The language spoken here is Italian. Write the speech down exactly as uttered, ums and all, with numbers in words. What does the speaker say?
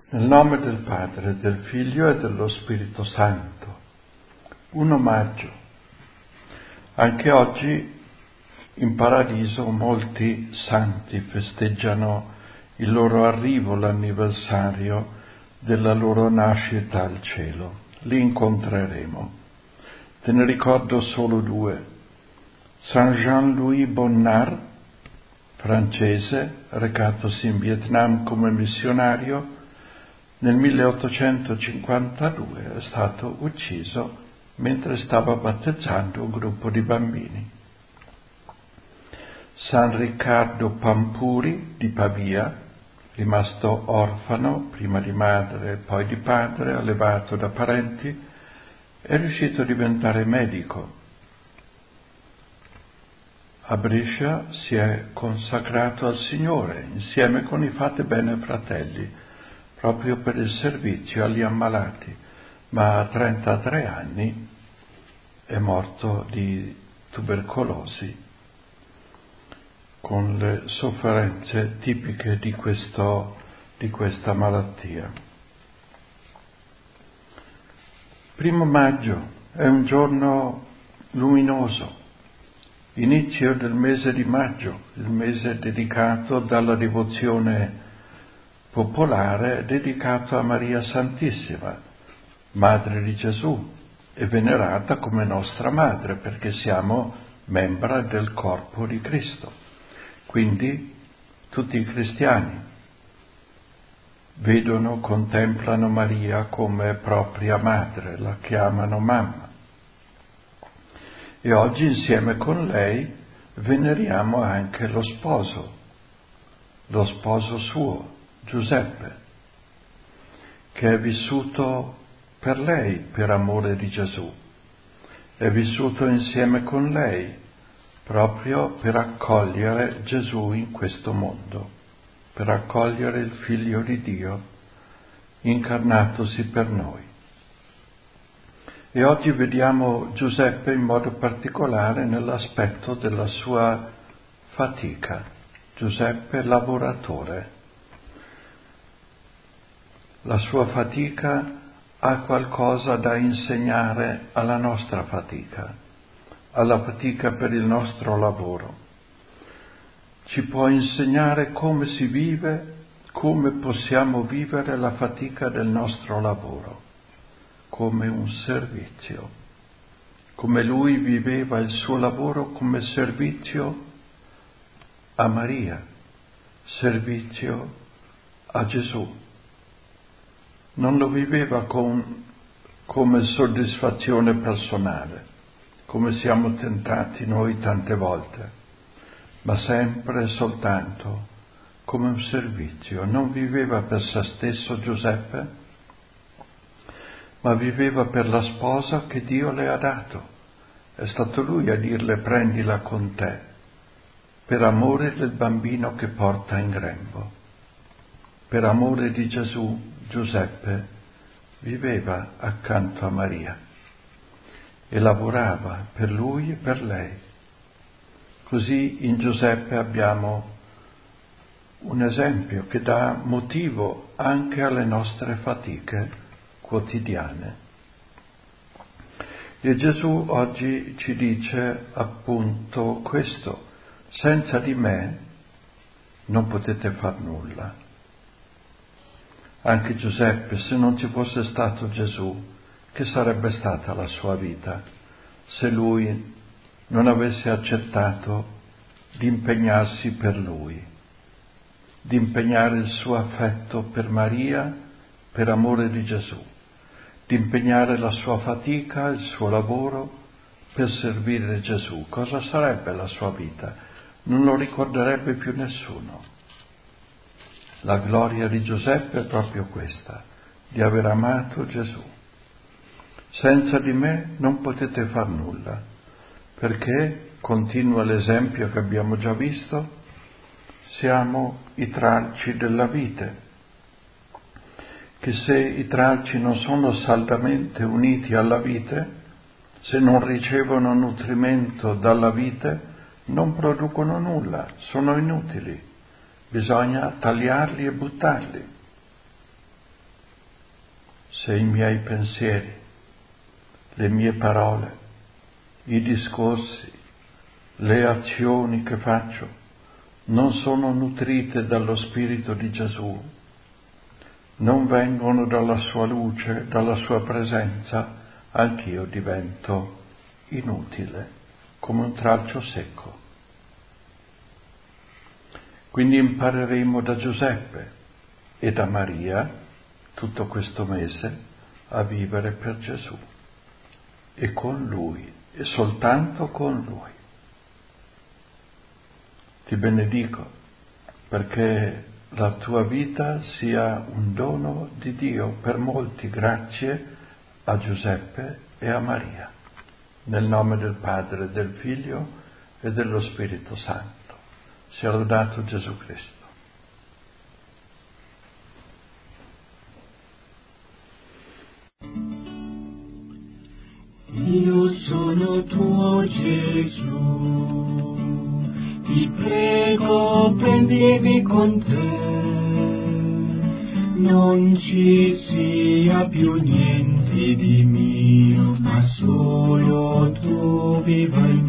Nel nome del Padre, del Figlio e dello Spirito Santo. Un omaggio. Anche oggi in paradiso molti santi festeggiano il loro arrivo, l'anniversario della loro nascita al cielo. Li incontreremo. Te ne ricordo solo due. Saint Jean-Louis Bonnard, francese, recatosi in Vietnam come missionario, nel milleottocentocinquantadue è stato ucciso mentre stava battezzando un gruppo di bambini. San Riccardo Pampuri di Pavia, rimasto orfano prima di madre e poi di padre, allevato da parenti, è riuscito a diventare medico. A Brescia si è consacrato al Signore insieme con i Fate Bene fratelli, proprio per il servizio agli ammalati, ma a trentatré anni è morto di tubercolosi, con le sofferenze tipiche di, questo, di questa malattia. Primo maggio è un giorno luminoso, inizio del mese di maggio, il mese dedicato dalla devozione popolare dedicato a Maria Santissima, Madre di Gesù, e venerata come nostra madre perché siamo membra del corpo di Cristo. Quindi tutti i cristiani vedono, contemplano Maria come propria madre, la chiamano mamma. E oggi insieme con lei veneriamo anche lo sposo, lo sposo suo, Giuseppe, che è vissuto per lei, per amore di Gesù, è vissuto insieme con lei, proprio per accogliere Gesù in questo mondo, per accogliere il Figlio di Dio, incarnatosi per noi. E oggi vediamo Giuseppe in modo particolare nell'aspetto della sua fatica. Giuseppe lavoratore. La sua fatica ha qualcosa da insegnare alla nostra fatica, alla fatica per il nostro lavoro. Ci può insegnare come si vive, come possiamo vivere la fatica del nostro lavoro, come un servizio, come lui viveva il suo lavoro come servizio a Maria, servizio a Gesù. Non lo viveva con, come soddisfazione personale, come siamo tentati noi tante volte, ma sempre e soltanto come un servizio. Non viveva per se stesso Giuseppe, ma viveva per la sposa che Dio le ha dato. È stato lui a dirle: prendila con te, per amore del bambino che porta in grembo. Per amore di Gesù, Giuseppe viveva accanto a Maria e lavorava per lui e per lei. Così in Giuseppe abbiamo un esempio che dà motivo anche alle nostre fatiche quotidiane. E Gesù oggi ci dice appunto questo: senza di me non potete far nulla. Anche Giuseppe, se non ci fosse stato Gesù, che sarebbe stata la sua vita se lui non avesse accettato di impegnarsi per lui, di impegnare il suo affetto per Maria, per amore di Gesù, di impegnare la sua fatica, il suo lavoro per servire Gesù? Cosa sarebbe la sua vita? Non lo ricorderebbe più nessuno. La gloria di Giuseppe è proprio questa, di aver amato Gesù. Senza di me non potete far nulla, perché, continua l'esempio che abbiamo già visto, siamo i tralci della vite, che se i tralci non sono saldamente uniti alla vite, se non ricevono nutrimento dalla vite, non producono nulla, sono inutili. Bisogna tagliarli e buttarli. se i miei pensieri, le mie parole, i discorsi, le azioni che faccio non sono nutrite dallo Spirito di Gesù, non vengono dalla sua luce, dalla sua presenza, anch'io divento inutile, come un tralcio secco. Quindi impareremo da Giuseppe e da Maria tutto questo mese a vivere per Gesù e con Lui e soltanto con Lui. Ti benedico perché la tua vita sia un dono di Dio per molti, grazie a Giuseppe e a Maria. Nel nome del Padre, del Figlio e dello Spirito Santo. Sia lodato Gesù Cristo. Io sono tuo Gesù, ti prego prendimi con te, non ci sia più niente di mio, ma solo tu viva in me.